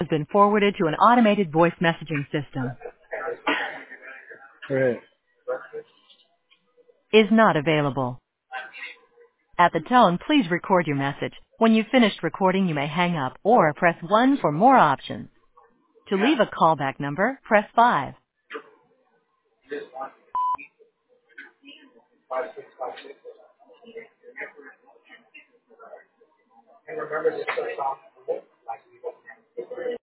has been forwarded to an automated voice messaging system. Right. Is not available. At the tone, please record your message. When you've finished recording, you may hang up or press 1 for more options. To leave a callback number, press 5. And remember this.